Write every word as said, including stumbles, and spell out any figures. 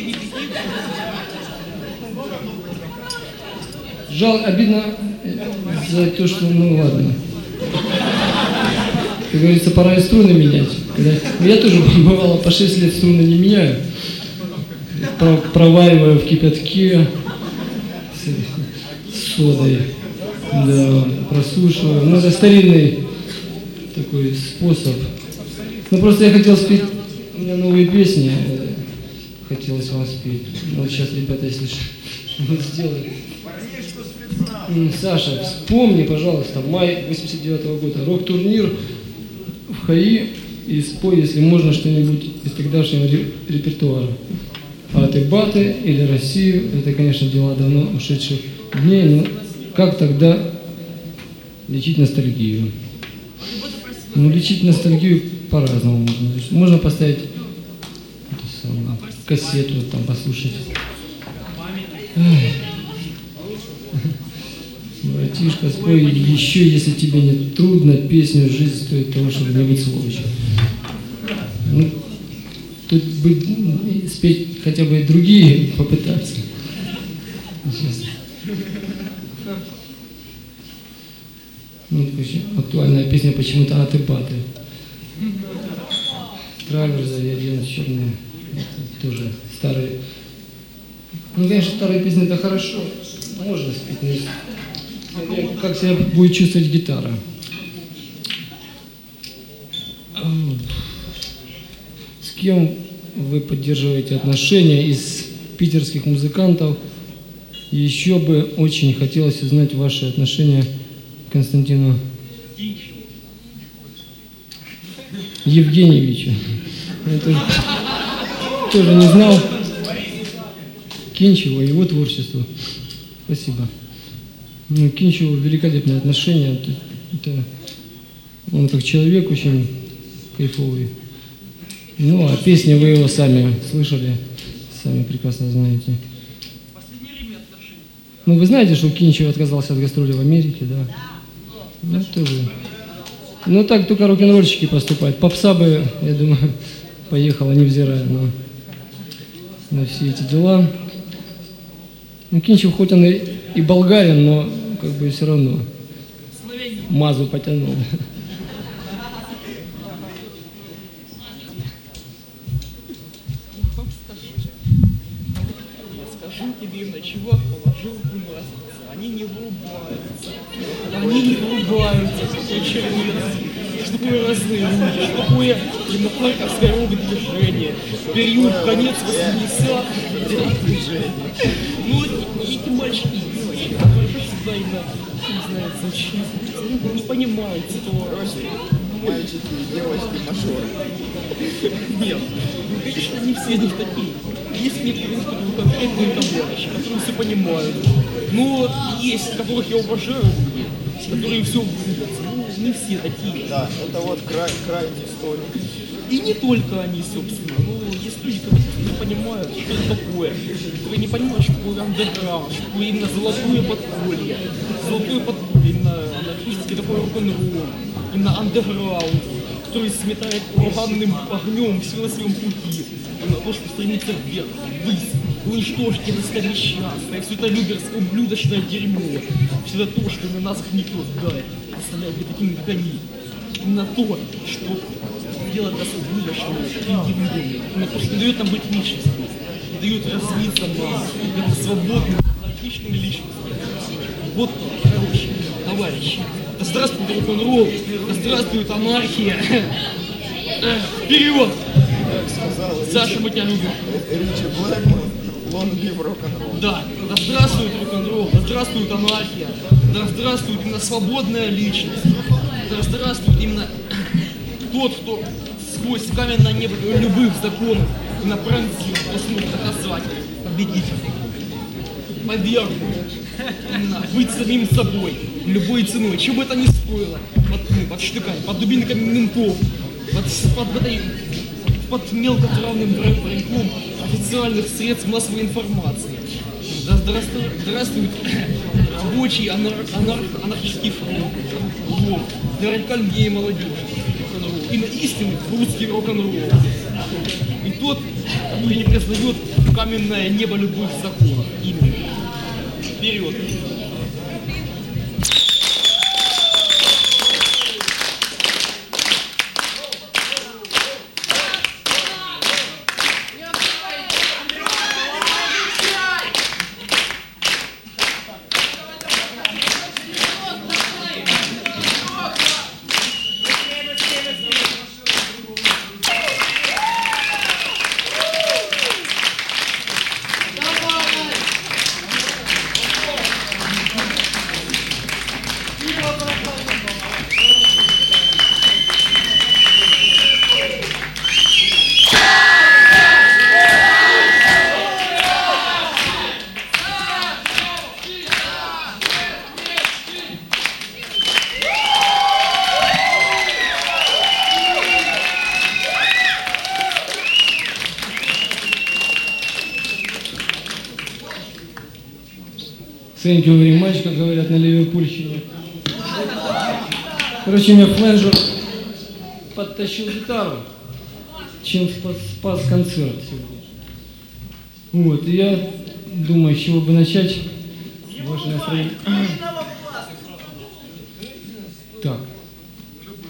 Жал, обидно за то, что, ну ладно. Как говорится, пора и струны менять. Когда... Я тоже, бывало, по шесть лет струны не меняю. Провариваю в кипятке с содой. Да, просушиваю. Ну, это старинный такой способ. Ну, просто я хотел спеть, у меня новые песни, хотелось вам спеть. Ну, вот сейчас, ребята, если что, сделают. Саша, вспомни, пожалуйста, май восемьдесят девятого года, рок-турнир в ХАИ, и спой, если можно, что-нибудь из тогдашнего репертуара. Аты-баты или Россию, это, конечно, дела давно ушедших дней, но как тогда лечить ностальгию? Ну, лечить ностальгию по-разному можно. Можно поставить самое, кассету, там, послушать. Братишка, спой еще, если тебе не трудно, песню «Жизнь стоит того, чтобы не быть сволочью». Ну, тут бы спеть хотя бы и другие попытаться. Сейчас. Ну, актуальная песня почему-то «Аты-баты». Траверза и Адриана Черная. Это тоже старые. Ну, конечно, старые песни это хорошо. Можно спеть, но как себя будет чувствовать гитара. С кем вы поддерживаете отношения из питерских музыкантов? Еще бы очень хотелось узнать ваши отношения к Константину Евгеньевичу. Я тоже, тоже не знал Кинчеву и его творчеству. Спасибо. Ну, Кинчеву великолепные отношения. Это, это, он как человек очень кайфовый. Ну, а песни вы его сами слышали, сами прекрасно знаете. Ну, вы знаете, что Кинчев отказался от гастроли в Америке, да? Ну, тоже. Ну, так только рок-н-ролльщики поступают. Попса бы, я думаю, поехала, невзирая на, на все эти дела. Ну, Кинчев, хоть он и, и болгарин, но как бы все равно мазу потянул. Скажу тебе, на чего положил бы масница. Они не врубаются. Они не врубаются, какой чернец. Что такое разные, что такое демократическое рок-движение. Период конец восьмидесятых движения. Ну, эти мальчики, девочки, которые всегда именно не знают зачем. Не понимают ситуацию. Мальчики и девочки мажоры. Нет, ну, конечно, не все из них такие. Есть некоторые конкретные товарищи, которые все понимают. Но есть, которых я уважаю, которые все выдаются. Ну, не все такие. Да, это вот край, крайний история. И не только они, собственно. Ну, есть люди, которые не понимают, что это такое. Которые не понимают, что такое андерграунд, что такое именно золотое подполье. Золотое подполье, именно анархический такой рок-н-ролл. Именно андерграунд, который сметает ураганным огнем все на своем пути. Именно то, что стремится вверх, ввысь, уничтожить это несчастное, все это люберское ублюдочное дерьмо. Все это то, что на нас гнетет, да, представляют быть такими, как они. Именно то, что делает нас ублюдочными, индивидуумами. Именно то, что не дает нам быть личностью, не дает развиться нам, это свободными, анархичными личностями. Вот, короче, товарищи. Да здравствует рок-н-ролл, да здравствует анархия. Вперед! Саша, мы тебя любим. Ричи Блэкмор, Long Live Rock'n'Roll. Да, да здравствует рок-н-ролл, да здравствует анархия, да здравствует именно свободная личность, да здравствует именно тот, кто сквозь каменное небо любых законов именно пронзил, кто смог доказать, победить, повергнуть, именно быть самим собой, любой ценой, чем бы это ни стоило, под, ну, под штыками, под дубинками ментов, под, под, под, под мелкотравным броньком официальных средств массовой информации. Да здравствует, здравствует рабочий анар, анар, анархический фронт, вот, для радикальной молодежи, именно истинный русский рок-н-ролл. И тот, который не признает каменное небо любых законов. Именно. Вперед. Thank you very much, как говорят на Ливерпульщине. Короче, меня фленджер подтащил гитару, чем спас, спас концерт сегодня. Вот, и я думаю, с чего бы начать ваше настроение.